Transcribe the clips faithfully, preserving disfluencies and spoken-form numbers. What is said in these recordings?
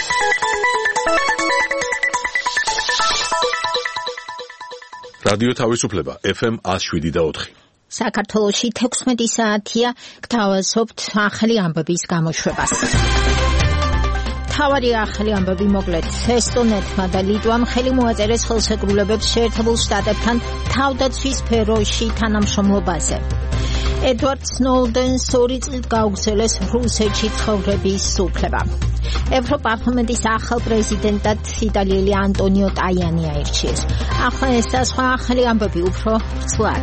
რადიო თავისუფლება ეფ ემ one oh seven და four. საქართველოში თექვსმეტი საათია, გთავაზობთ ახალი ამბების გამოშვებას. თავარი ახალი ამბები მოკლედ. ესტონეთმა და ლიტვამ ხელი მოაწერეს ხელშეკრულებებს შეერთებულ შტატებთან თავდაცვის სფეროში თანამშრომლობაზე. ედვარდ სნოუდენს ორი წლით გაუგზავნეს რუსეთში ცხოვრების უფლება. ევროპარლამენტის ახალ პრეზიდენტად იტალიელი ანტონიო ტაიანი აირჩიეს. ახლა ეს და სხვა ახალი ამბები უფრო ცვლად.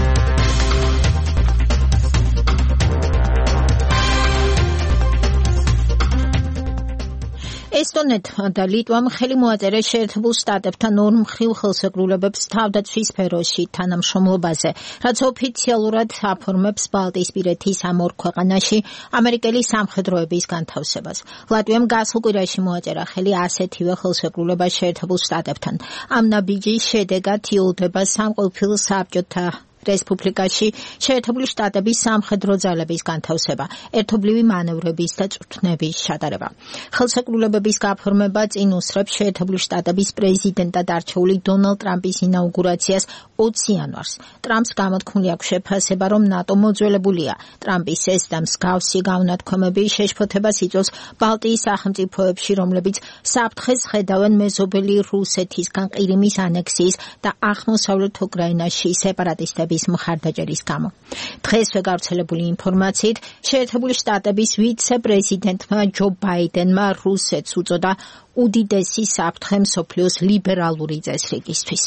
ესტონეთმა და ლიტვამ ხელი მოაწერეს შეერთებულ შტატებთან ორმხრივ ხელშეკრულებებს თავდაცვის სფეროში თანამშრომლობაზე, რაც ოფიციალურად აფორმებს ბალტიისპირეთის ამ ორ ქვეყანაში ამერიკელი სამხედროების განთავსებას. ლატვიამ გასულ კვირაში მოაწერა ხელი ასეთივე ხელშეკრულებას შეერთებულ შტატებთან. ამ ნაბიჯის შედეგად იოლდება სამყოფილ საბჭოთა რესპუბლიკაში შეერთებული შტატების სამხედრო ძალების განთავსება, ერთობლივი მანევრების და წვრთნების ჩატარება. ხელშეკრულებების გაფორმება წინ უსწრებს შეერთებული შტატების პრეზიდენტად არჩეული დონალდ ტრამპის ინაუგურაციას ოცი იანვარს. ტრამპს გამოთქმული აქვს შეფასება, რომ ნატო მოძველებულია. ტრამპის ეს და მსგავსი გაუნათქვამები შეშფოთებას იწვევს ბალტიის სახელმწიფოებში, რომლებიც საფრთხეს ხედავენ მეზობელი რუსეთისგან ყირიმის ანექსიის და აღმოსავლეთ უკრაინაში სეპარატისტების მხარდაჭერის გამო. დღესვე გავრცელებული ინფორმაციით, შეერთებული შტატების ვიცე-პრეზიდენტმა ჯო ბაიდენმა რუსეთს უწოდა უდიდესი საფრთხე მსოფლიოს ლიბერალური წესრიგისთვის.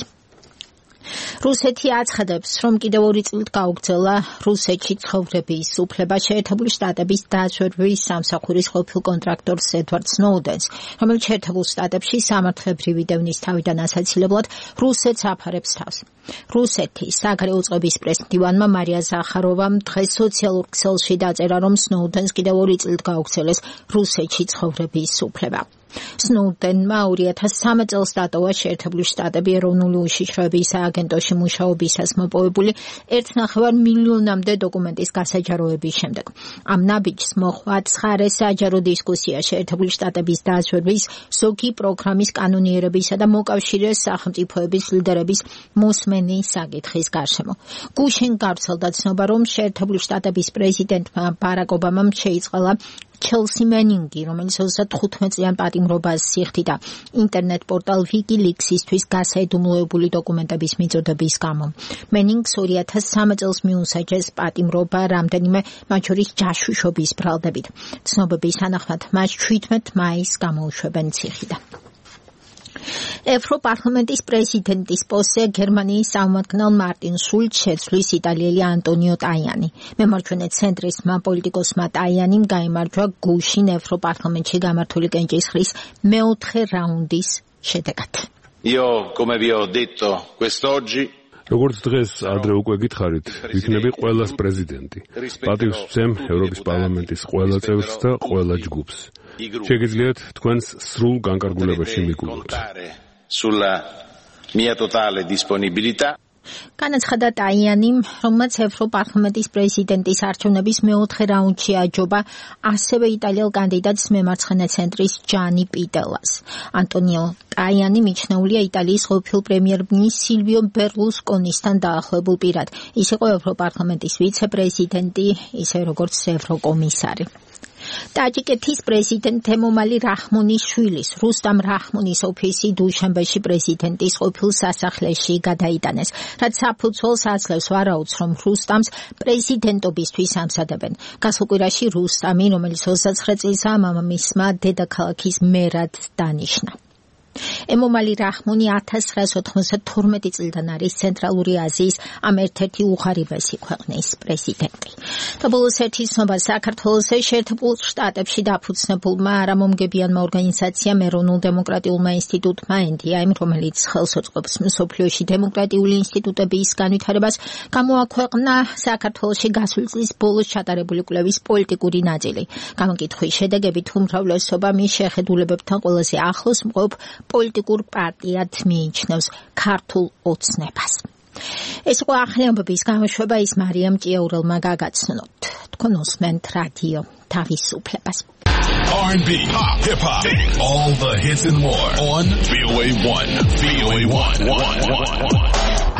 რუსეთი აცხადებს, რომ კიდევ ორი წლით გაუგრძელა რუსეთში ცხოვრების უფლება შეერთებული შტატების დაზვერვის სამსახურის ყოფილ კონტრაქტორს ედვარდ სნოუდენს, რომელიც შეერთებულ შტატებში სამართლებრივი დევნის თავიდან ასაცილებლად რუსეთს აფარებს თავს. რუსეთის საგარეო წყობის პრეს-მდივანმა მარია ზახაროვამ დღეს სოციალურ ქსელში დაწერა, რომ სნოუდენს კიდევ ორი წლით გაუგრძელეს რუსეთში ცხოვრების უფლება. სნოუდენმა ორი ათას სამი წელს დატოვა შეერთებული შტატები ეროვნული უშიშროების სააგენტოში მუშაობისას მოპოვებული ერთ ნახევარ მილიონამდე დოკუმენტის გასაჯაროების შემდეგ. ამ ნაბიჯს მოჰყვა ცხარე საჯარო დისკუსია შეერთებული შტატების დაზვერვის ზოგი პროგრამის კანონიერებისა და მოკავშირეს სახელმწიფოების ლიდერების მოსმენის საკითხის გარშემო. გუშინ გავრცელდა ცნობა, რომ შეერთებული შტატების პრეზიდენტმა ბარაკ ობამამ შეიწყალა ჩელსი მენინგი, რომელიც ოცდათხუთმეტ წლიან პატიმრობას იხდიდა ინტერნეტ პორტალ ვიკილიქსისთვის გასაიდუმლოებული დოკუმენტების მიწოდების გამო. მენინგს ორი ათას სამი წელს მიუსაჯეს პატიმრობა რამდენიმე მათ შორის ჯაშუშობის ბრალდებით. ცნობების თანახმად მას შვიდმეტ მაისს გამოუშვებენ ციხიდან. ევროპარლამენტის პრეზიდენტის პოსტზე გერმანიის წარმომადგენელ მარტინ შულცს შეცვლის იტალიელი ანტონიო ტაიანი. მემარჯვენე ცენტრისტმა პოლიტიკოსმა ტაიანიმ გაიმარჯვა გუშინ ევროპარლამენტში გამართული კენჭისყრის მეოთხე რაუნდის შედეგად. Io, come vi ho detto quest'oggi, როგორც დღეს ადრე უკვე გითხარით, ვიქნები ყველას პრეზიდენტი. პატივს ვცემ ევროპის პარლამენტის ყველა წევრს და ყველა ჯგუფს. შეგიძლიათ თქვენს სრულ განკარგულებაში მიგულოთ. Sulla mia totale disponibilità. განაცხადა ტაიანიმ, რომელმაც ევროპარლამენტის პრეზიდენტის არჩევნების მეოთხე რაუნდში აჯობა ასევე იტალიელ კანდიდატს მემარცხენე ცენტრის ჯანი პიტელას. ანტონიო ტაიანი მიჩნეულია იტალიის ყოფილ პრემიერ-მინისტრ სილვიო ბერლუსკონისთან დაახლოებულ პირად. ის იყო ევროპარლამენტის ვიცე-პრეზიდენტი, ისე როგორც ევროკომისარი. ტაჯიკეთის პრეზიდენტ ემომალი რაჰმონის შვილის, რუსტამ რაჰმონის ოფისი დუშანბეში პრეზიდენტის ყოფილ სასახლეში გადაიტანეს, რაც საფუძველს აძლევს ვარაუდს, რომ რუსტამს პრეზიდენტობისთვის ამზადებენ. გასულ კვირაში რუსტამი, რომელიც ოცდაცხრე წლისაა, მამამისმა დედაქალაქის მერად დანიშნა. ემომალი რაჰმონი ათას ცხრაას ოთხმოცდათორმეტი წლიდან არის ცენტრალური აზიის ამ ერთ-ერთი უღარიბესი ქვეყნის პრეზიდენტი. და ბოლოს ერთი ცნობა საქართველოს შეერთებულ შტატებში დაფუძნებულმა არამომგებიანმა ორგანიზაციამ ეროვნულ დემოკრატიულმა ინსტიტუტმა ენ დი აიმ, რომელიც ხელს უწყობს მსოფლიოში დემოკრატიული ინსტიტუტების განვითარებას, გამოაქვეყნა საქართველოში გასული წლის ბოლოს ჩატარებული კვლევის პოლიტიკური ნაწილი. გამოკითხვის შედეგებით უმრავლესობა მის შეხედულებებთან ყველაზე ახლოს მყოფ პოლიტიკურ პარტიად მიიჩნევს ქართულ ოცნებას. ეს იყო ახალი ამბების გამოშვება, ის მარიამ ჭიაურელმა გაგაცნოთ. თქვენ უსმენთ რადიო თავისუფლებას. R and B, pop, hip hop, all the hits and more on V O A one. V O A one. one, one, one.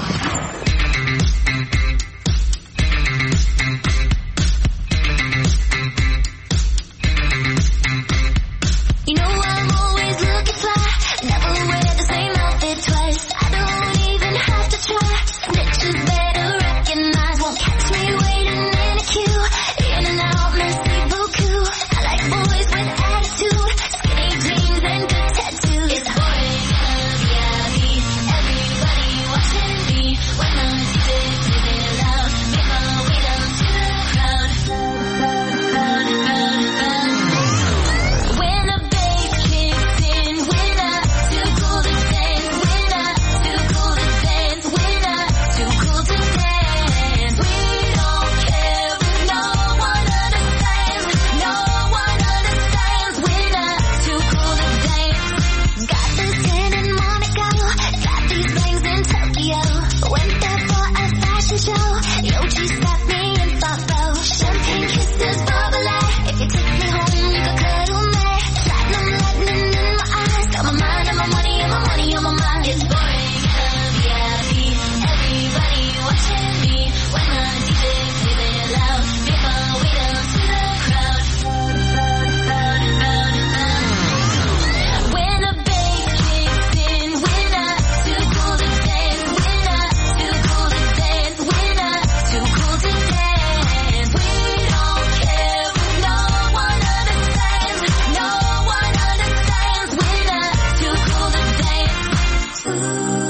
You know I'm always looking fly, never wear the same outfit twice. I don't even have to try. Snitches better recognize, won't catch me waiting in a queue. In and out, merci beaucoup. I like boys with attitude, skinny jeans and good tattoos. It's boring, V I P, everybody watching me. When my D J plays it loud, make my way down to the crowd. Crowd, crowd, crowd, crowd. When the bass kicks in, we're not too cool to dance. We're not too cool to dance. We're not too cool to dance. We don't care if no one understands. No one understands. We're not too cool to dance. Got this tan in Monaco, got these bangs in Tokyo. Went there for a fashion show. Yoji stopped me in front row. Champagne kisses bubbly. If you take me home, you could cuddle me. Platinum lightning in my eyes. Got my mind on my money and my money on my mind. It's boring, V I P. Everybody watching me. When my D J plays it loud, make my way down to the crowd. Crowd, crowd, crowd. When the bass kicks in, we're not too cool to dance. We're not too cool to dance. We're not too cool to dance. We don't care if no one understands. No one understands. We're not too cool to dance. Too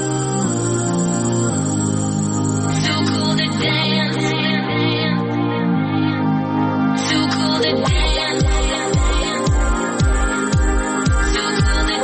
cool to dance. Too cool to dance. Too cool to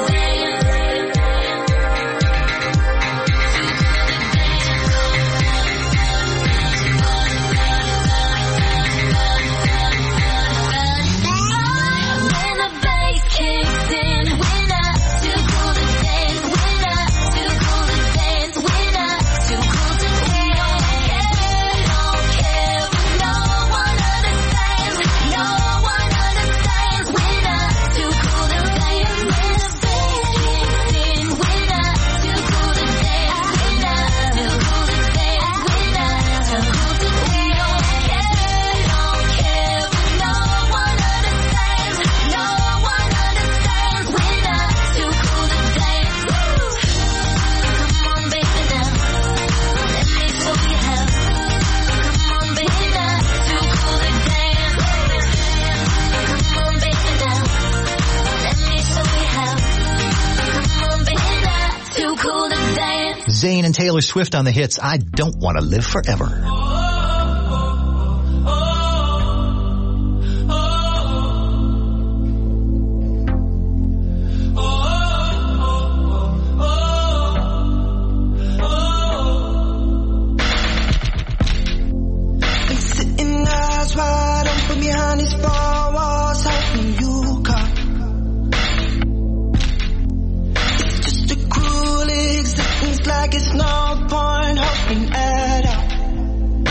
When the bass kicks in, we're not too cool to dance. We're not too cool to dance. We're not too cool to dance. We don't care if no one understands. No one understands. We're not too cool to dance. When the bass kicks in, we're not too cool to dance. We're not too cool to dance. We're not too cool to dance. We don't care. We don't care if no one understands. No one understands. We're not too cool to dance. Come on, baby, now. Let me show you how. Come on, baby, now. Too cool to dance. Come on, baby, now. Let me show you how. Come on, baby, now. Too cool to dance. Zayn and Taylor Swift on the hits I Don't Want to Live Forever. Been sitting eyes wide open behind these four walls, hoping you come. It's just a cruel existence, like it's no point hoping at all.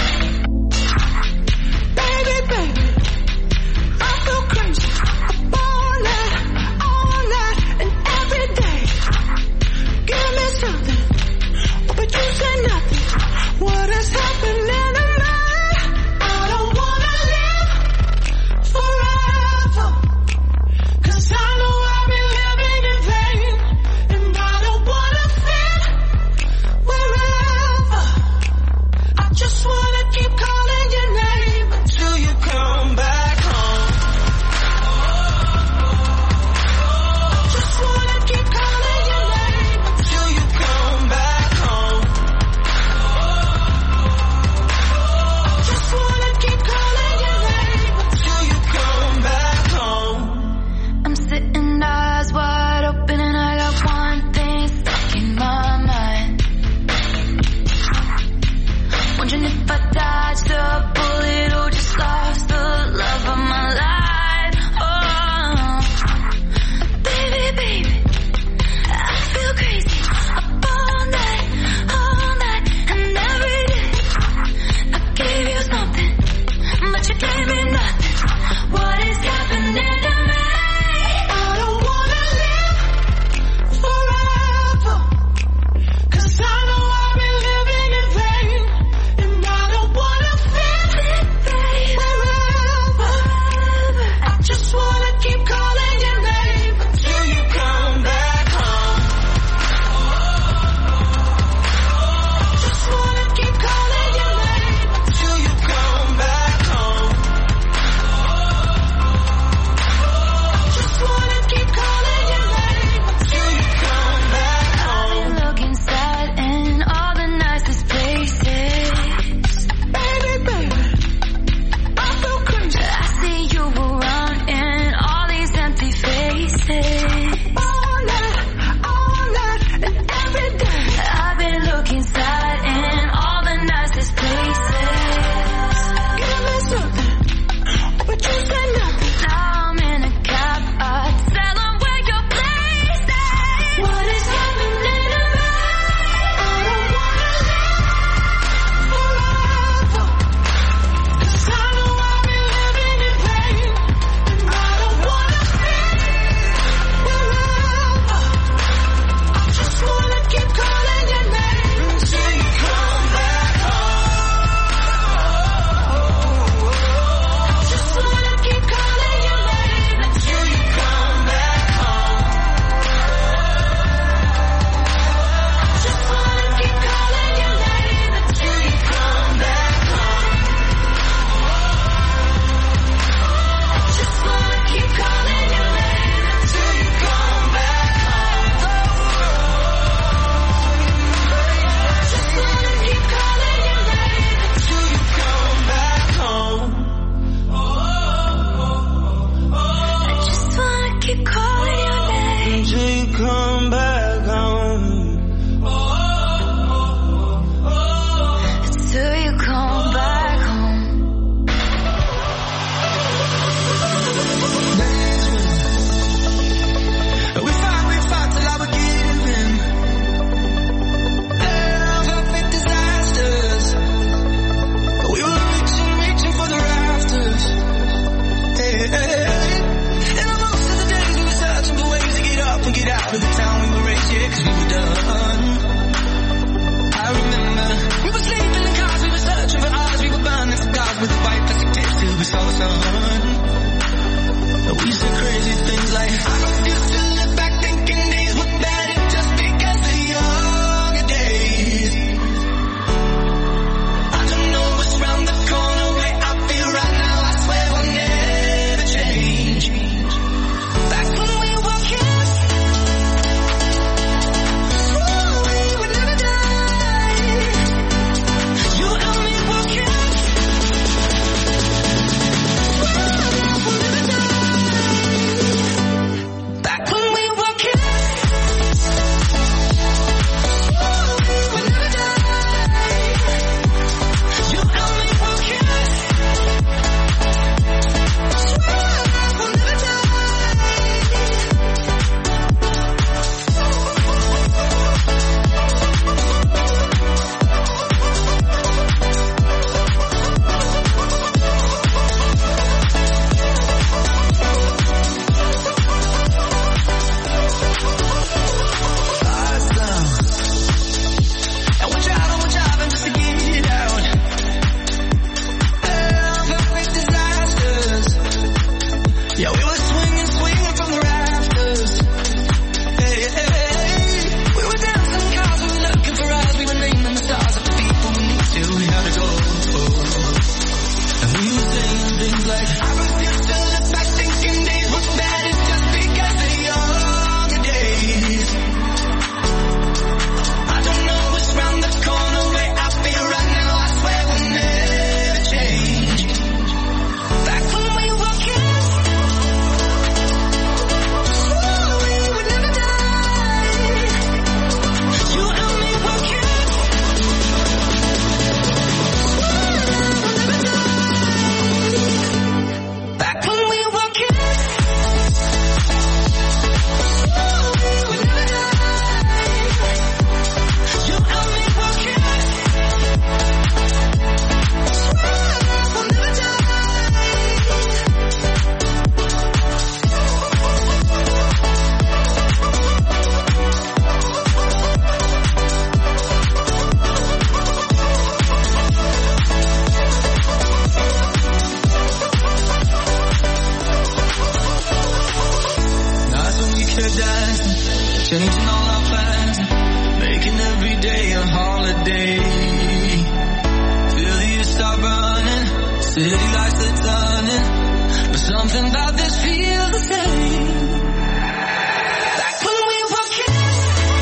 changing all our plans, making every day a holiday. Feel the years start running, city lights are turning, but something about this feels the same. Back when we were kids,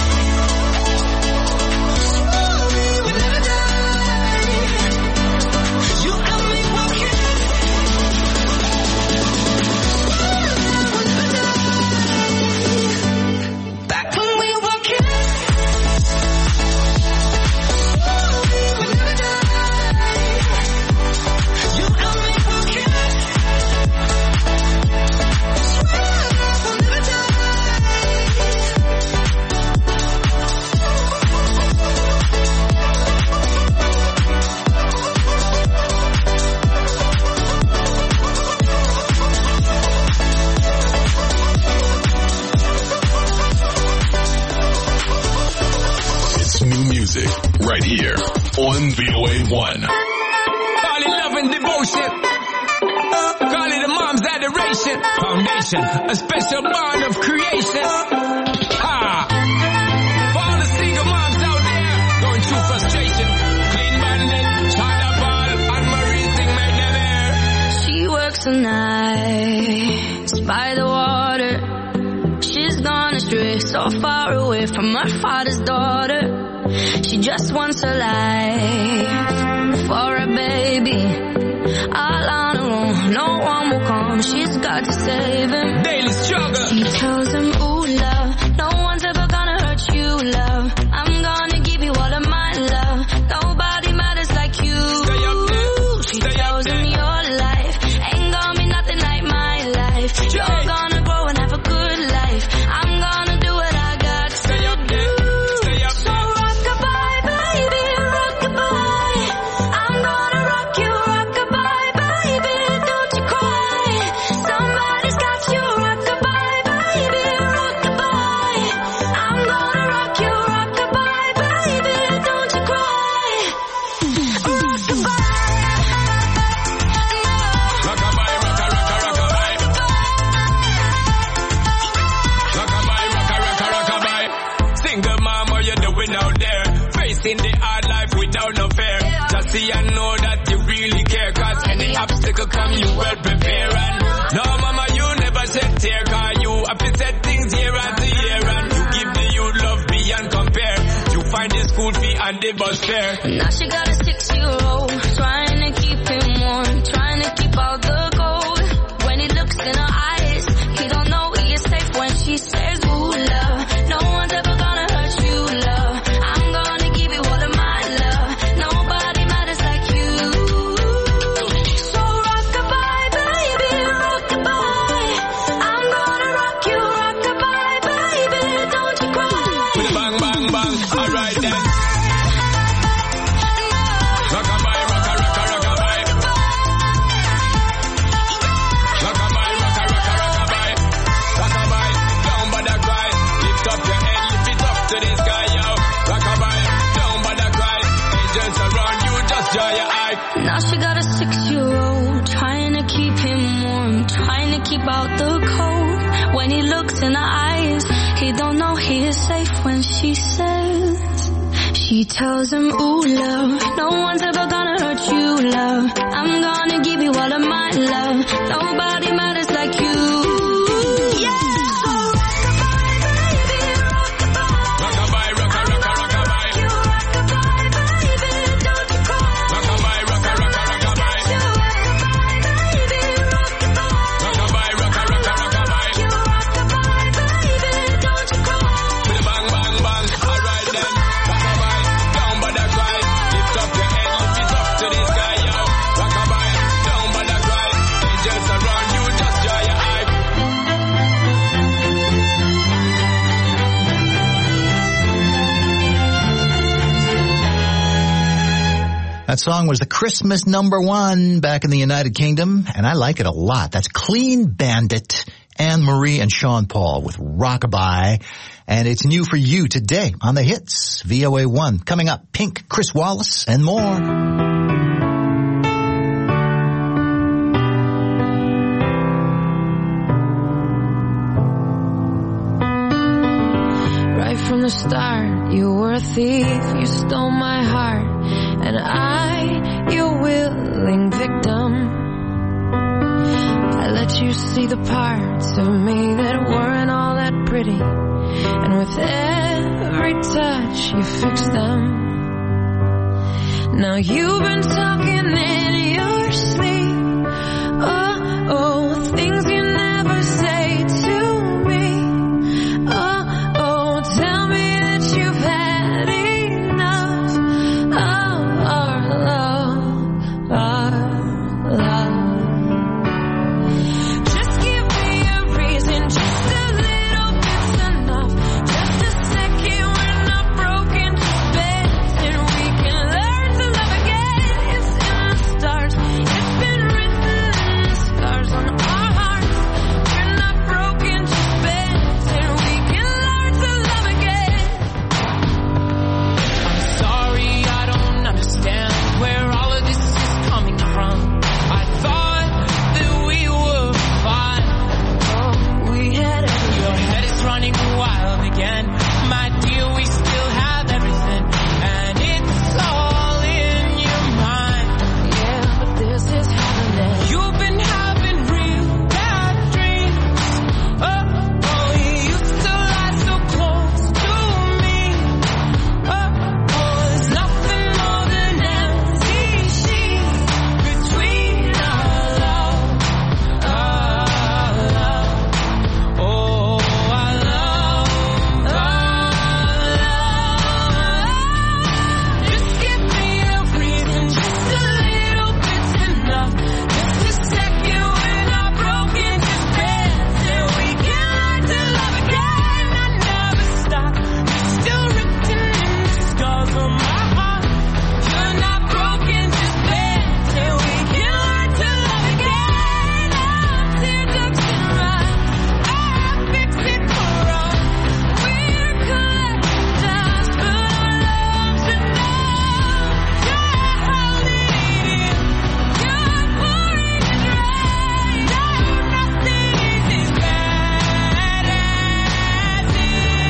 swore we would never die. You and me were kids, swore we would never die. Back when we were kids, swore we would never die. You and me were kids, swore we'll never die. It's new music right here on V O A one. Call it love and devotion. Call it a mom's adoration. Foundation, a special bond of creation. Ha! For all the single moms out there going through frustration. Clean Bandit, China Ball, and Marie thing made them air. She works the nights by the water. She's gone astray, so far away from her father's daughter. She just wants a life for a baby. All on her own, no one will come. She's got to save him. Daily struggle. She tells him, ooh, love, no one's ever gonna hurt you, love. I'm gonna give you all of my love. Nobody matters like you. Stay up there. She Stay tells up him, there. your life ain't gonna be nothing like my life. You're gonna grow and have a good life. I'm gonna do what I got to Stay up there. Stay up So there. rock-a-bye, baby, rock-a-bye. I'm gonna rock you, rock-a-bye, baby, don't you cry. Somebody's got you, rock-a-bye, baby, rock-a-bye. I'm gonna rock you, rock-a-bye, baby, don't you cry. Rock-a-bye. Rockabye, rocka, rocka, rockabye. Rockabye, rocka, rocka, rockabye. Single mom, what you doing out there? Facing the hard life without no fear. Just see and know that you really care. Cause any obstacle come, you well prepare. And no, mama, you never shed tear. Cause you have to set things year after year. And you give the youth love beyond compare. You find the school fee and the bus fare. Now she got a six-year-old, trying to keep him warm, trying to keep out the cold. When he looks in her eyes, he don't know he is safe when she says, ooh, love, no one's ever gonna hurt you, love. I'm gonna give you all of my love. Nobody matters like you. So rock-a-bye, baby, rock-a-bye. I'm gonna rock you, rock-a-bye, baby, don't you cry. Bang, bang, bang. Alright then. Rockabye, rocka, rocka, rockabye. Rockabye, rocka, rocka, rockabye. Rockabye, down by the cry. Lift up your head, lift it up to the sky, yo. Rockabye, down by the cry. Angels around you, just dry your eye. Now she got a six-year-old, trying to keep him warm, trying to keep out the cold. When he looks in her eyes, he don't know he is safe when she says, she tells him, ooh, love, no one's ever gonna hurt you, love. I'm gonna give you all of my love. Nobody matters like you. Yeah! So rock-a-bye, baby, rock-a-bye. Rockabye, rocka, rocka, rockabye. You rock-a-bye, baby, don't you cry. Rockabye, rocka, rocka, rockabye. You rock-a-bye, baby, rock-a-bye. Rockabye, rocka, rocka, rockabye. You rock-a-bye, baby, don't you cry. Bang, bang, bang. Alright then. Rockabye, down by the cry. Lift up your head, lift it up to the sky, yo. Rockabye, down by the cry. Angels around you, just dry your eye. That song was the Christmas number one back in the United Kingdom, and I like it a lot. That's Clean Bandit, Anne Marie and Sean Paul with Rockabye. And it's new for you today on the hits, V O A one. Coming up, Pink, Chris Wallace, and more. from the start. You were a thief, you stole my heart, and I, your willing victim. I let you see the parts of me that weren't all that pretty, and with every touch you fixed them. Now you've been talking in your sleep. Oh, oh, things you never say to me. Oh, oh, tell me that you've had enough of our love, our love. Just give me a reason, just a little bit's enough. Just a second, we're not broken, just bends, and we can learn to love again. It's in the stars, it's been written in the stars on our hearts. We're not broken, just bends, and we can learn to love again. Sorry, I don't understand where all of this is coming from. I thought that we were fine. Oh, we had everything. Your head is running wild again. My dear, we still have everything, and it's all in your mind. Yeah, but this is happening. You've been having real bad dreams. Oh, oh, you used to lie so close to me. Oh, oh, there's nothing more than empty sheets between our love, our love. Oh, our love, our love. Just give me a reason, just a little bit's enough. Just a second, we're not broken, just bends, and we can learn to love again. I never stop, you're still written in the scars on my heart. You're not broken, just bends, and we can learn to love again. Our teardrops and run, our fix it for us. We're collecting dust, but our love's enough. You're holding it in, you're pouring it right. No, nothing is as bad as it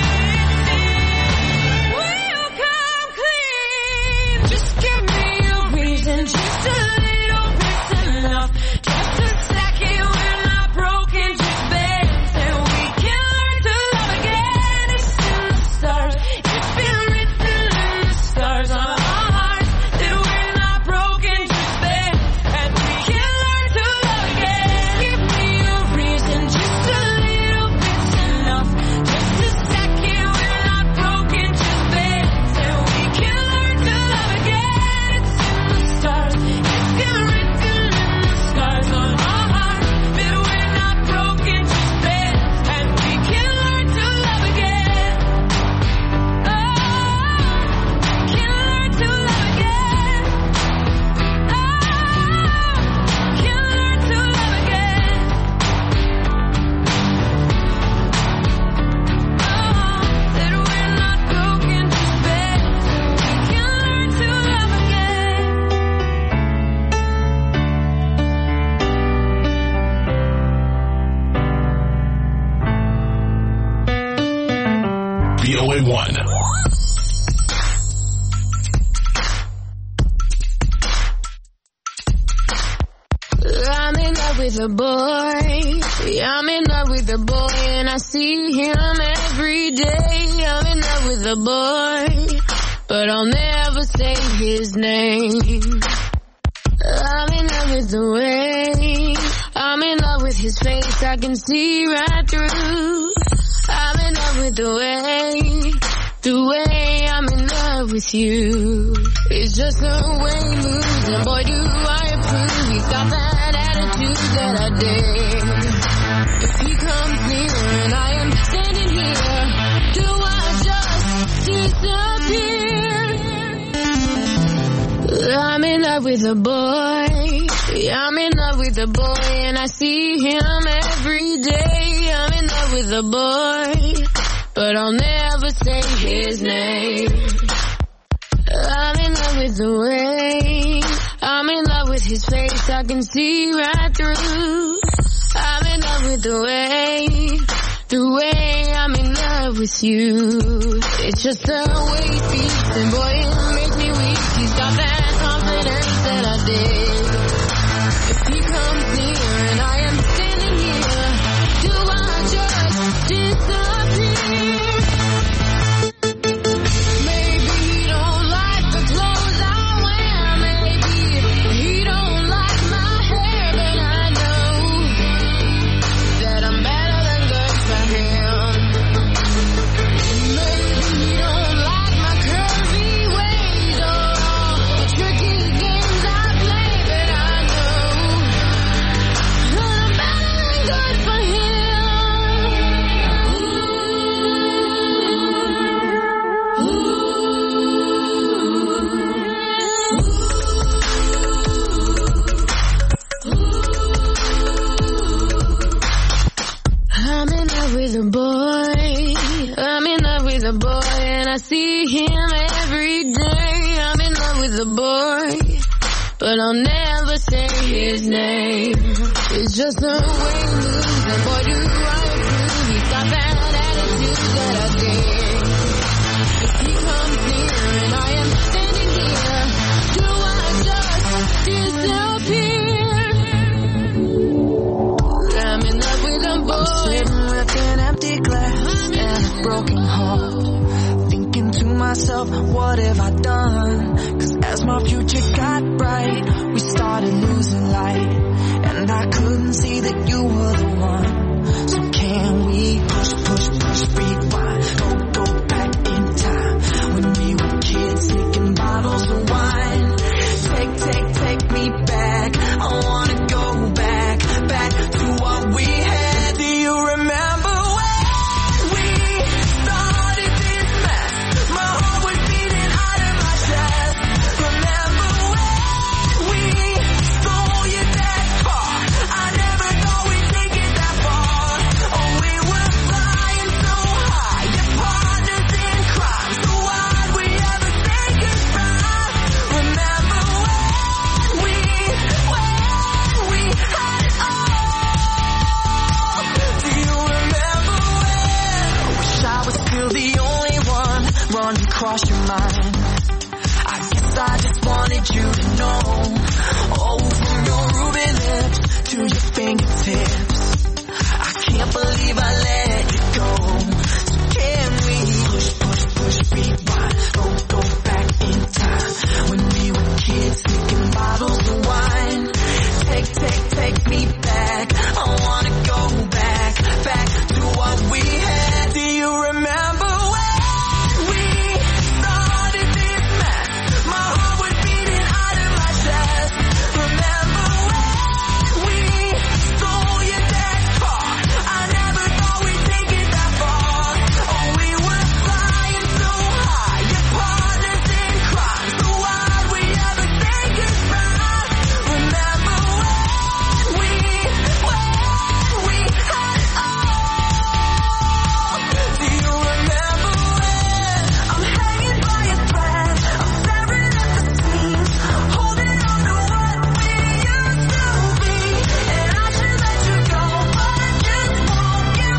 seems. We'll come clean. Just give me a reason, just a little bit's enough. Just a second, we're not broken, just bends, and we can learn to love again. It's in the stars, it's been written in the stars on our hearts that we're not broken, just bends, and we can learn to love again. Give me a reason, just a little bit's enough. Just a second, we're not broken, just bends, and we can learn to love again. It's in the stars, it's been written in the stars on our hearts that we're not broken, just bends, and we can learn to love again. Oh, can learn to love again. Oh, can learn to love again. Oh, that we're not broken, just bends, and we can learn to love again. V O A one. I'm in love with a boy. I'm in love with a boy, and I see him every day. I'm in love with a boy, but I'll never say his name. I'm in love with the way. I'm in love with his face. I can see right through. I'm in love with the way. The way I'm in love with you. It's just the way he moves, and boy do I approve. He's got that attitude that I dare. If he comes near and I am standing here, do I just disappear? I'm in love with a boy. I'm in love with a boy, and I see him every day. I'm in love with a boy, but I'll never say his name. I'm in love with the way. I'm in love with his face. I can see right through. I'm in love with the way. The way I'm in love love with you. It's just the way he speaks, and boy, it makes me weak. He's got that confidence that I dig. If he comes near and I am standing here, do I just disappear? Maybe he don't like the clothes I wear. Maybe he don't like my hair, but I know that I'm better than good for him. Maybe he don't like my curvy ways or all the tricky games I play, but I know that I'm better than good for him. I'm in love with a boy. I'm in love with a boy, and I see him every day. I'm in love with a boy, but I'll never say his name. It's just the way he moves, and boy, do I approve. He's got that attitude that I dig. If he comes near and I am standing here, do I just disappear? I'm in love with a boy. I'm sitting with an empty glass and a broken heart, thinking to myself, what have I done? Cause as my future got bright, we started losing light, and I couldn't see that you were the one. So can we push, push, push, rewind, go, go back in time, when we were kids sneaking bottles of wine? Take, take, take me back, I wanna go back, back to what we had. Do you remember when we started this mess? My heart was beating out of my chest. Remember when we stole your dad's car? I never thought we'd take it that far. Oh, we were flying so high, your partners in crime. So why'd we ever say goodbye? Remember when we, when we had it all? Do you remember when? Wish I was still the only one running across your mind. I guess I just wanted you to know. Oh, from your ruby lips to your fingertips, I can't believe I let you go. So can we push, push, push, rewind, go, go back in time, when we were kids sneaking bottles of wine? Take, take, take me back, I wanna go back, back to what we had. Do you remember when we started this mess? My heart was beating out of my chest. Remember when we stole your dad's car? I never thought we'd take it that far. Oh, we were flying so high, your partners in crime. So why'd we ever say goodbye? Remember when we, when we had it all? Do you remember when I'm hanging by a thread, I'm staring at the seams, holding on to what we used to be, and I should let you go, but I just won't give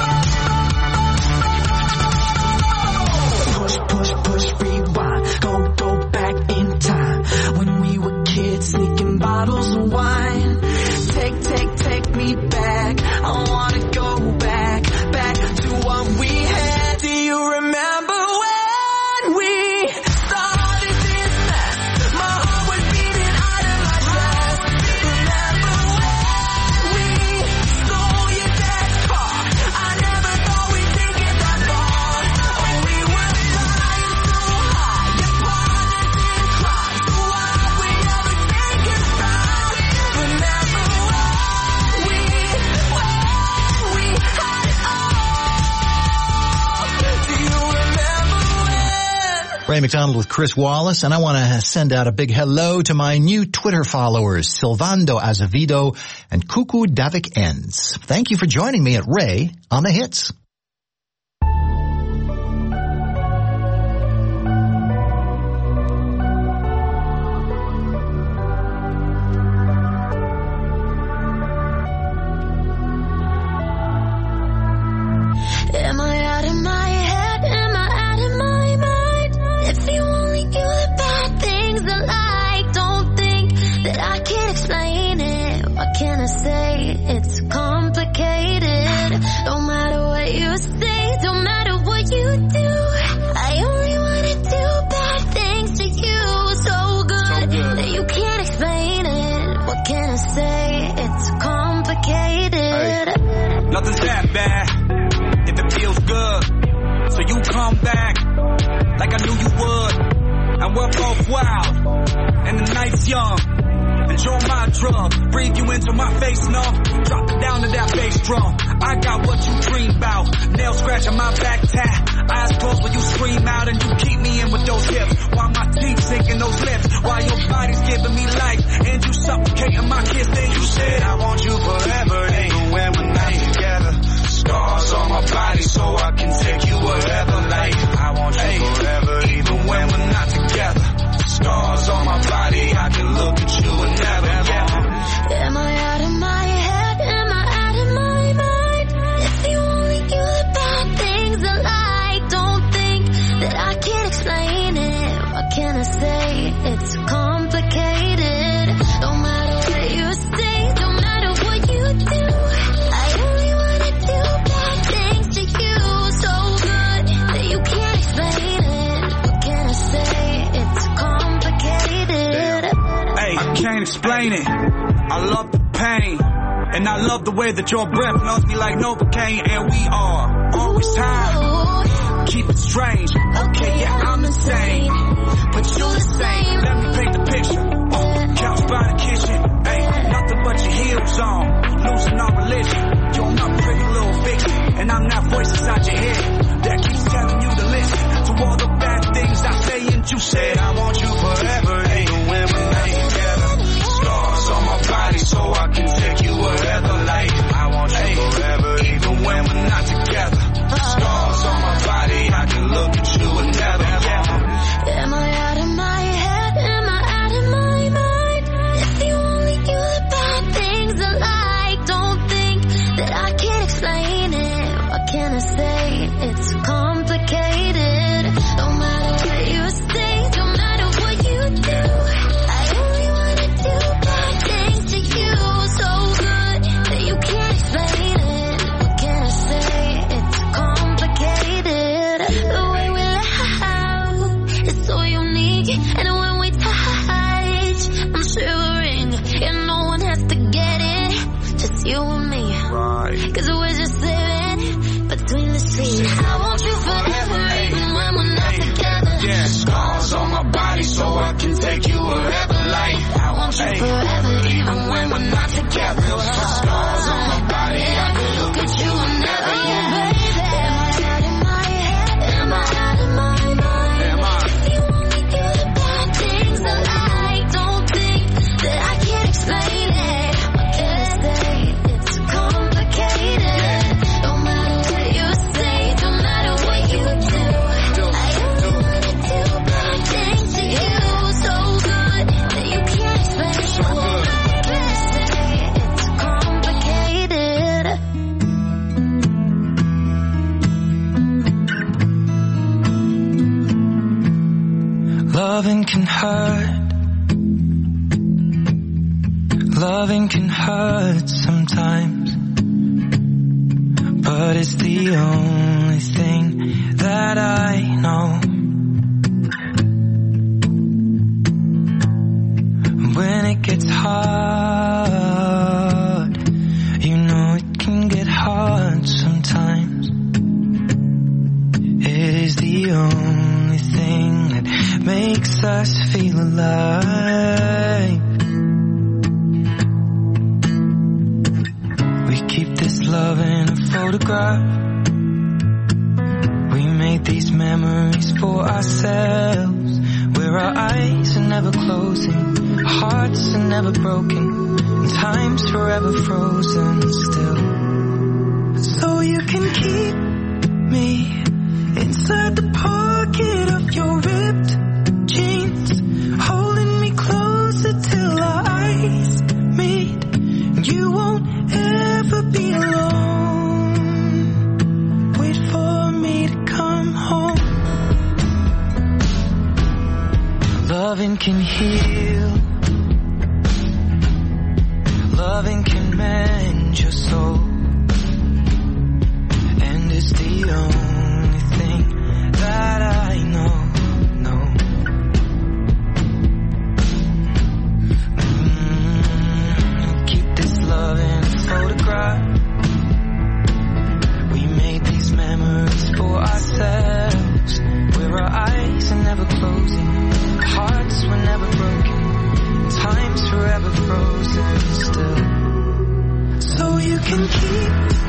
up. Push, push, push, rewind, go, go back in time, when we were kids sneaking bottles of wine. Take, take, take me back, I wanna go back, back to what we had. Do you remember when we started this mess? My heart was beating out of my chest. Remember when we stole your dad's car? I never thought we'd take it that far. Oh, we were flying so high, your partners in crime. So why'd we ever say goodbye? Remember when we, when we had it all? Do you remember when? Ray McDonald with Chris Wallace, and I want to send out a big hello to my new Twitter followers, Silvando Azevedo and Cuckoo Davik Ends. Thank you for joining me at Ray on the Hits. Am I out of my head? strong. I got what you dream about. Nail scratching my back tat. Eyes closed when you scream out and you keep me in with those hips. While my teeth sink in those lips. While your body's giving me life and you suffocating my kiss. Then you said I want you forever, even when we're not together. Scars on my body so I can take you wherever. Like I want you forever, even when we're not together. Scars on my body, I can look at you and never get. Am I out of my head? Am I out of my mind? If you only knew the bad things I like, don't think that I can't explain it. What can I say? It's complicated. No matter what you say, no matter what you do, I only wanna do bad things to you. So good that you can't explain it. What can I say? It's complicated. Hey, I can't explain it. I love the pain, and I love the way that your breath knows me like Novocaine. And we are always high. Keep it strange. Okay, yeah, I'm insane, but you the same. Let me paint the picture. Oh, couch by the kitchen. Hey, nothing but your heels on. Losing our religion. You're my pretty little fiction, and I'm that voice inside your head that keeps telling you to listen to all the bad things I say. And you said I want you forever, even when we're not together. Scars on my body so I can take you wherever. Like I want you forever, even when we're not together. Scars on my body, I can look at you and never get. Am I out of my head? Am I out of my mind? If you only knew the bad things I like, don't think that I can't explain it. What can I say? It's complicated. No matter what you say, no matter what you do, I only wanna do bad things to you. So good that you can't explain it. What can I say? It's complicated. The way we laugh is so unique, and when we touch, I'm shivering. And no one has to get it, just you and me. Cause we're just living between the streets. I want you forever, even when we're not together. Yeah, scars on my body so I can take you wherever. Like I want you forever, even when we're not together. Scars on my body, I can look at you and never get. Am I out of my head? Am I out of my mind? Am I? If you only knew the bad things I like, don't think that I can't explain it. What can I say? It's complicated. No matter what you say, no matter what you do, I only wanna do bad things to you. So good that you can't explain it. What can I say? It's complicated. Loving can hurt. Loving can hurt sometimes, but it's the only thing that I know. When it gets hard, you know it can get hard sometimes. It is the only thing that makes us feel alive. We keep this love in a photograph. We made these memories for ourselves, where our eyes are never closing, our hearts are never broken, and time's forever frozen still. So you can keep me inside the pocket of your ripped jeans, holding me closer till our eyes meet. You won't ever be alone. Wait for me to come home. Loving can heal. Loving can mend your soul. And it's the only thing that I know, no. Mm, keep this love in a photograph. We made these memories for ourselves, where our eyes are never closing, hearts were never broken, time's forever frozen still. So you can keep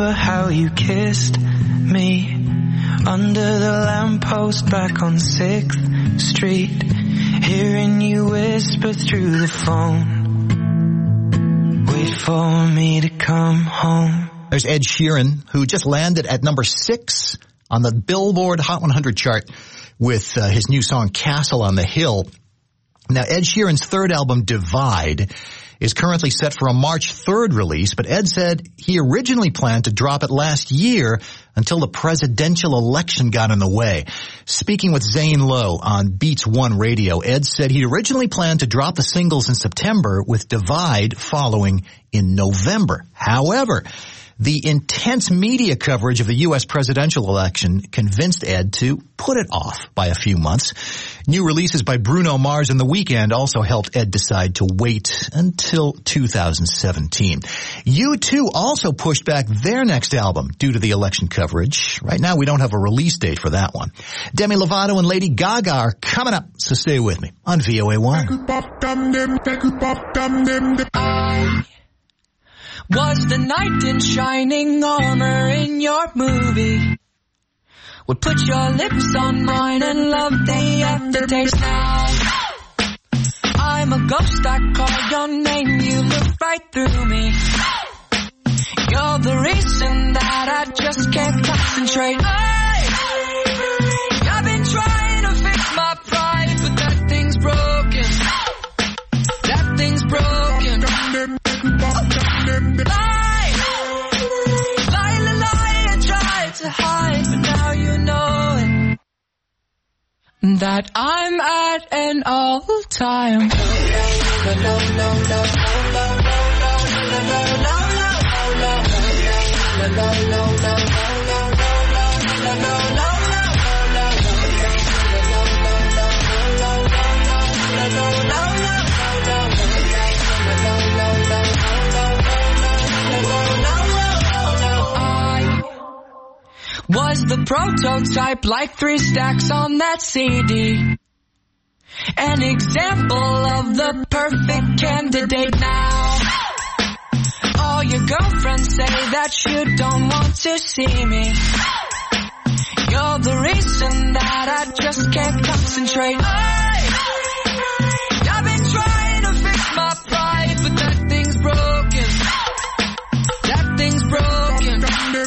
remember how you kissed me under the lamppost back on sixth Street, hearing you whisper through the phone, wait for me to come home. There's Ed Sheeran, who just landed at number six on the Billboard Hot one hundred chart with uh, his new song Castle on the Hill. Now, Ed Sheeran's third album, Divide, is currently set for a March third release, but Ed said he originally planned to drop it last year until the presidential election got in the way. Speaking with Zane Lowe on Beats One Radio, Ed said he originally planned to drop the singles in September, with Divide following in November. However, the intense media coverage of the U S presidential election convinced Ed to put it off by a few months. New releases by Bruno Mars and The Weeknd also helped Ed decide to wait until two thousand seventeen. U two also pushed back their next album due to the election coverage. Right now, we don't have a release date for that one. Demi Lovato and Lady Gaga are coming up, so stay with me on V O A one. Was the knight in shining armor in your movie? Would put your lips on mine and love the aftertaste now. I'm a ghost, I call your name, you look right through me. You're the reason that I just can't concentrate. I, I've been trying to fix my pride, but that thing's broken. That thing's broken. Lie, lie, lie, lie, I tried to hide, but now you know it, that I'm at an all-time. No, no, no, no, no, no, no, no, no, was the prototype, like three stacks on that C D. An example of the perfect candidate now. All your girlfriends say that you don't want to see me. You're the reason that I just can't concentrate. I, I've been trying to fix my pride, but that thing's broken. That thing's broken.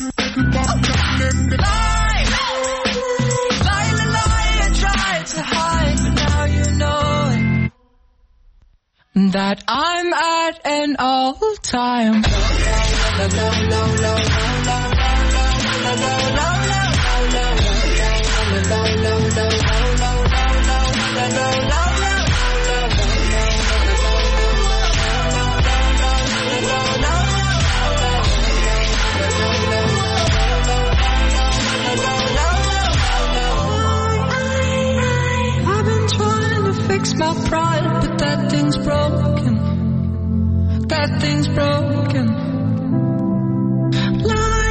Lie, lie, lie, lie, I tried to hide, but now you know it, that I'm at an all-time. No, no, no, no, no, no, my pride, but that thing's broken. That thing's broken. Lie.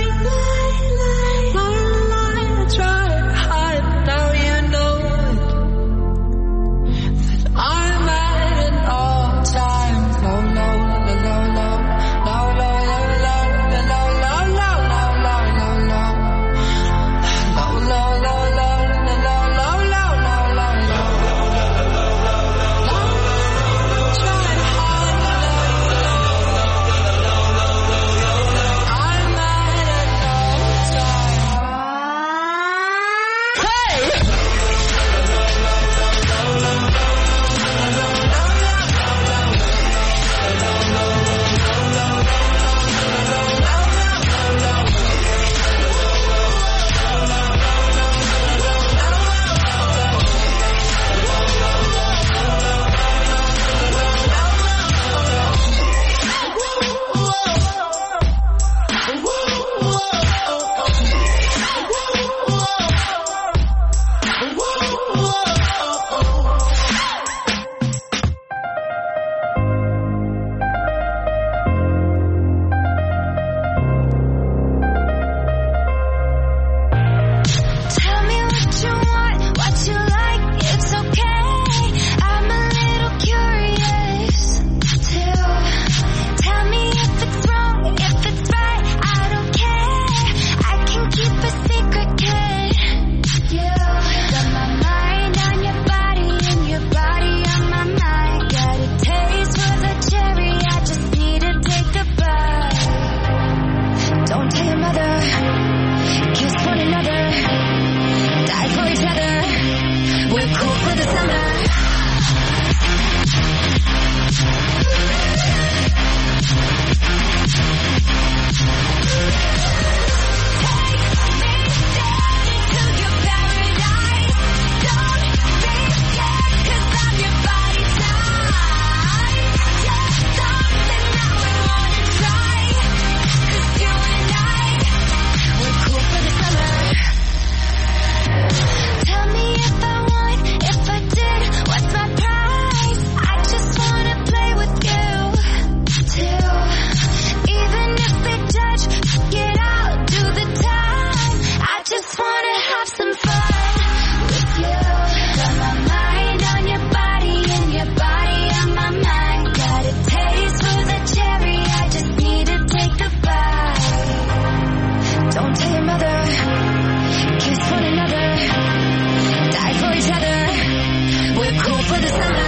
Don't tell your mother. Kiss one another. Die for each other. We're cool for the summer.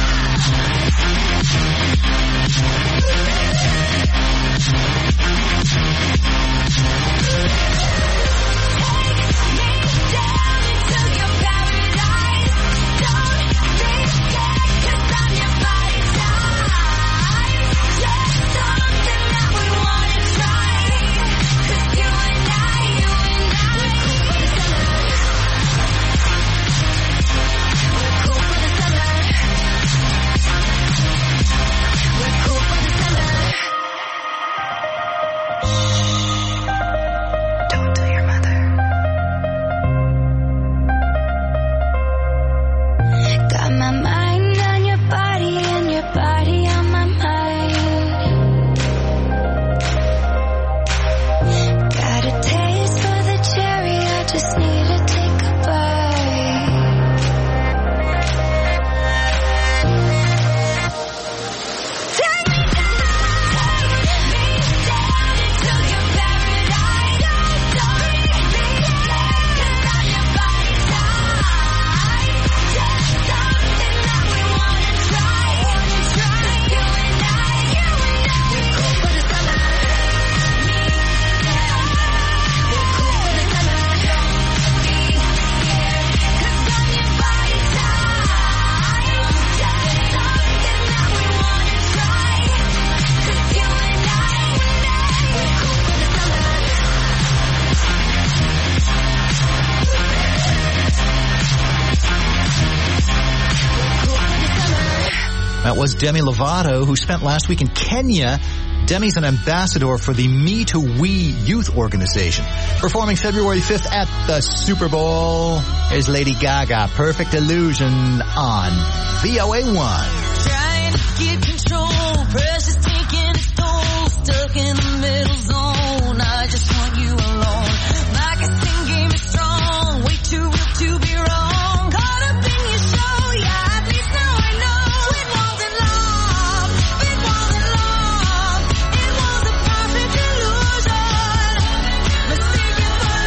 That was Demi Lovato, who spent last week in Kenya. Demi's an ambassador for the Me to We Youth Organization. Performing February fifth at the Super Bowl is Lady Gaga, Perfect Illusion on V O A one. Trying to get control, pressure's taking its toll, stuck in the middle zone. I just want you alone. My guessing game is strong, way too real to be wrong. Caught up in your show, yeah, at least now I know it wasn't love, it wasn't love, it was a perfect illusion. Mistaken for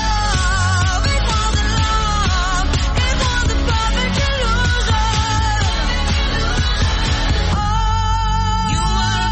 love, it wasn't love, it was a perfect illusion. Oh, you are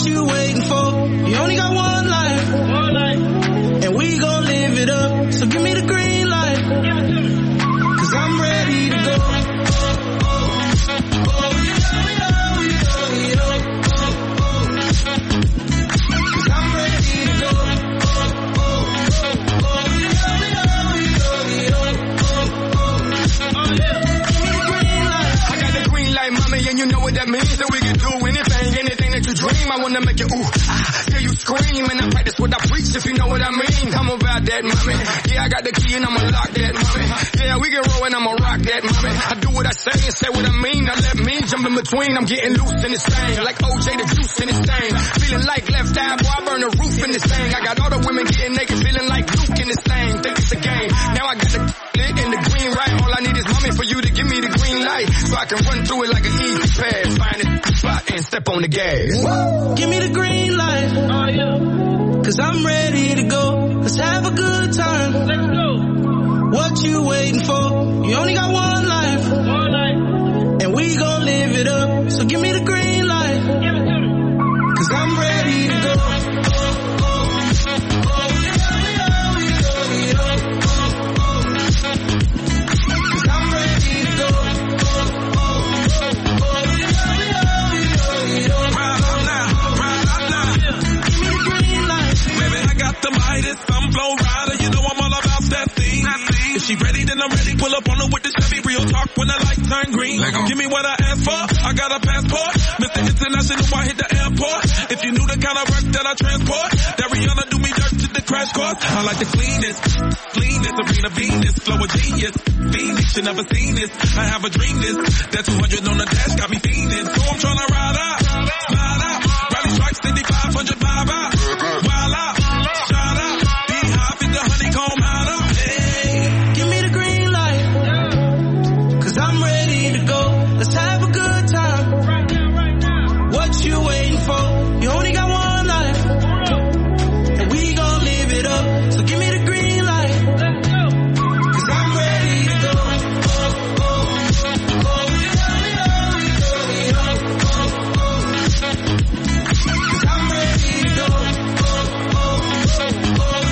What you waiting for? You only got one life. One life. And we gon' live it up. So give me the green light. Cause I'm ready to go. And you know what that means, that we can do anything, anything that you dream. I wanna make you ooh, ah, hear you scream, and I practice what I preach, if you know what I mean. I'm about that, mommy. Yeah, I got the key and I'ma lock that, mommy. Yeah, we can roll and I'ma rock that, mommy. I do what I say and say what I mean. I let me jump in between. I'm getting loose in this thing, like O J the juice in this thing. Feeling like left eye, boy, I burn the roof in this thing. I got all the women getting naked, feeling like Luke in this thing. Think it's a game. Now I got the lit in the green right. All I need is mommy for you to give me the green light, so I can run through it like an easy pass. Find a spot and step on the gas. Give me the green light. Oh, yeah. Cause I'm ready to go. Let's have a good time. Let's go. What you waiting for? You only got one life. One life. And we gon' live it up. So give me the green light. Give it to me. Cause I'm ready to go. Some flow rider, you know I'm all about that thing. If she ready, then I'm ready. Pull up on her with the Chevy. Real talk when the lights turn green. Give me what I asked for. I got a passport. Mister International, I hit the airport. If you knew the kind of work that I transport, that Rihanna do me dirt to the crash course. I like the cleanest, cleanest, Serena Venus, flow of genius. Phoenix, you never seen this. I have a dream this. That two hundred on the dash got me fiending. So I'm tryna ride out, slide out. Rally strikes, fifty-five hundred, vibe out. Wild out. Let's have a good time. Right now, right now. What you waiting for? You only got one life. And we gon' live it up. So give me the green light. Let's go. Cause I'm ready to go. Oh, oh, oh, Cause I'm ready to go. Oh, oh, oh,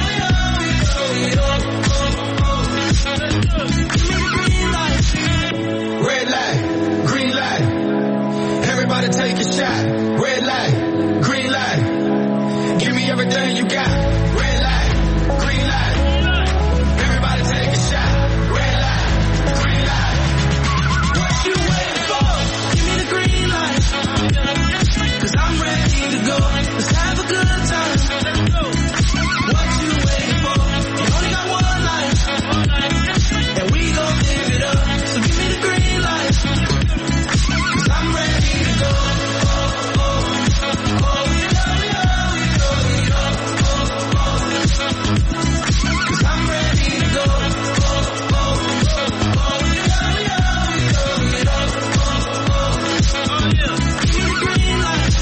Give me the green light. Red light. Green light, everybody take a shot. Red light, green light, give me everything you got. Red light, green light, everybody take a shot. Red light, green light, what you waiting for? Give me the green light, cause I'm ready to go. Let's have a good time. What you waiting for? You only got one life, and we gon' live it up. So give me the green light. I'm ready to go. Oh, oh, oh, oh, Cause I'm ready to go. Oh, oh, oh, oh, Give me the green light.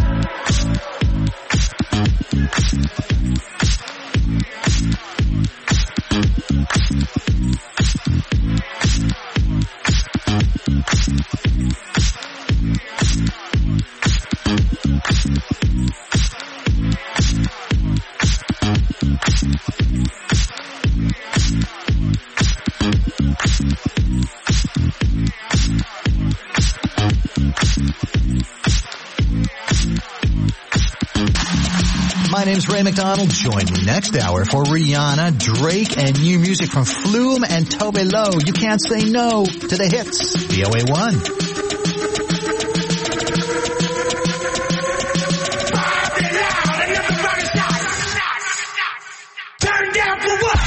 My name's Ray McDonald. Join me next hour for Rihanna, Drake, and new music from Flume and Tobe Lo. You can't say no to the hits. V O A one. Turn down for what?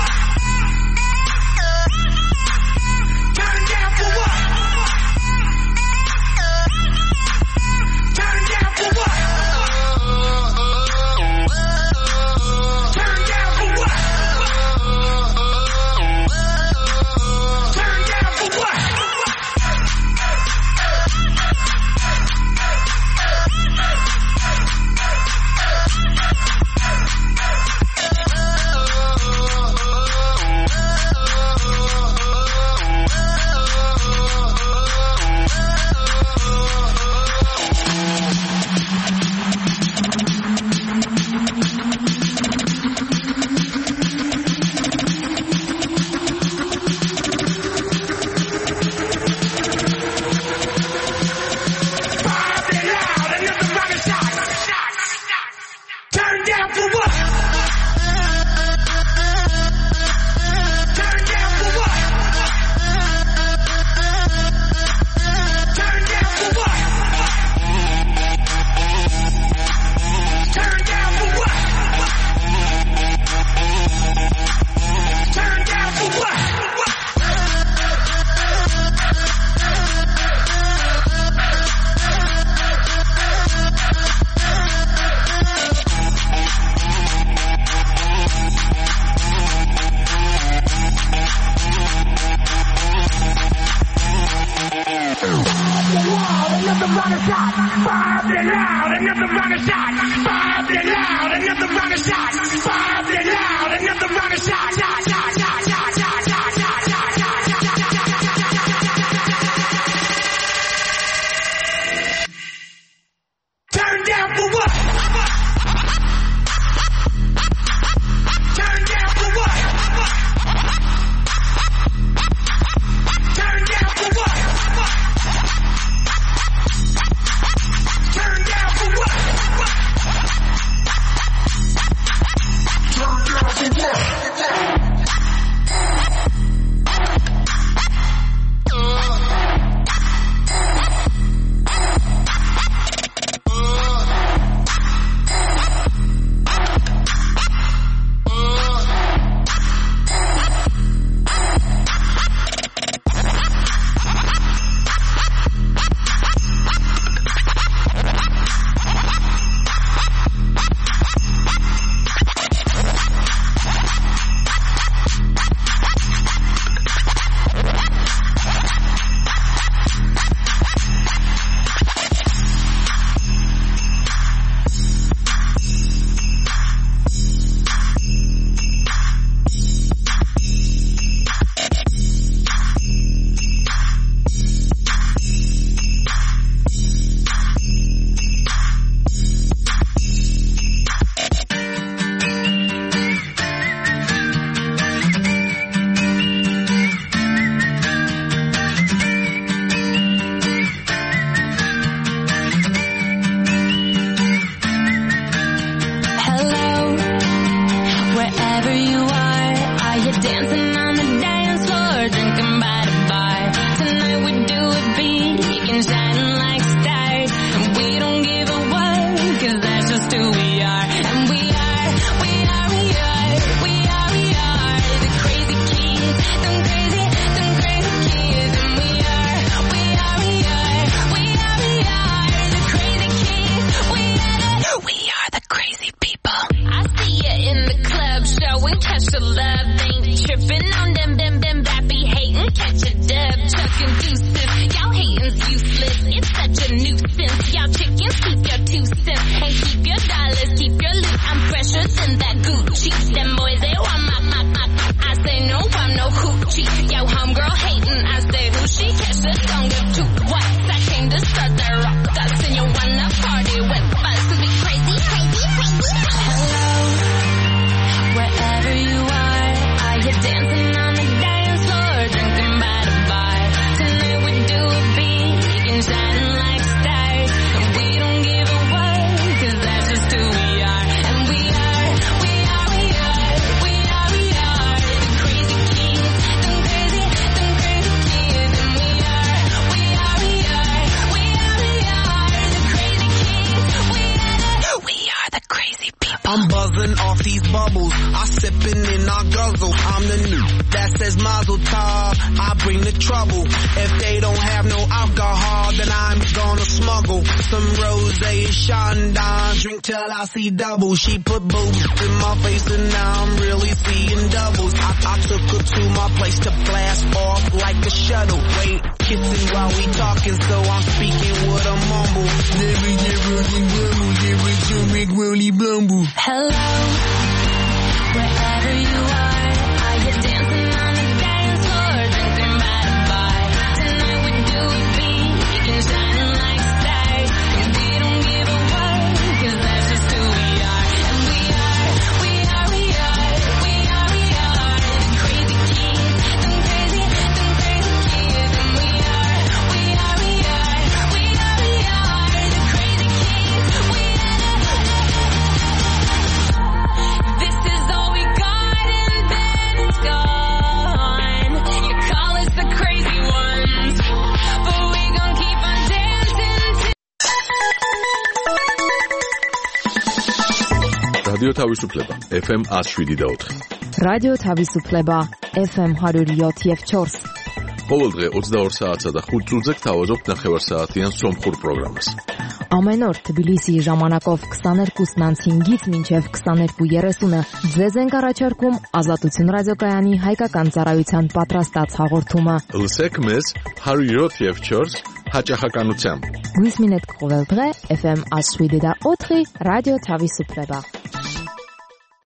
Turn down for what? Turn down for what? Turn down for what? Turn down for what? Turn down for what? Turn down for what? Turn down for what? Turn down for what? Turn down for what? Another round of shots, five it loud, another round of shots, five it loud, another round of shots, five it loud, another round of shots, shot, shot, shot, shot, shot, shot, shot, shot, shot. Turn down for what? Turn down for what? Turn down for what? Turn down for what? Turn down for what? I'm buzzing off these bubbles. I sipping and I guzzle. I'm the new that says Mazel Tov. I bring the trouble. If they don't have no alcohol, then I'm gonna smuggle some rosé Chandon. Drink till I see double. She put boobs in my face and now I'm really seeing doubles. I, I took her to my place to blast off like a shuttle. Wait, kissing while we talking, so I'm speaking with a mumble. Never, never, never, never to make really blumble. Hello, wherever you are, are you dancing on the dance floor, drinking by the bar? Tonight we do it big and shining like stars, and we don't give a fuck, 'cause that's just who we are. And we are, we are, we are, we are, we are the crazy kids, them crazy, them crazy kids. And we are, we are, we are, we are, we are the crazy kids. We are the რადიო თავისუფლება ეფ ემ one oh seven point four. რადიო თავისუფლება ეფ ემ one oh seven point four. ყოველდღე ოცდაორ საათსა და ხუთ წუთზე გთავაზობთ ნახევარსაათიან სომხურ პროგრამას. Ամեն օր Թբիլիսիի ժամանակով twenty-two հինգից մինչև twenty-two thirty-ը ձեզ ենք առաջարկում Ազատություն ռադիոկայանի հայկական ծառայության պատրաստած հաղորդումը։ Լսեք մեզ one oh seven point four հաճախականությամբ։ Գույս մինետ կողել դղե էֆ էմ one oh seven point four ռադիո Թավիսուպլեբա։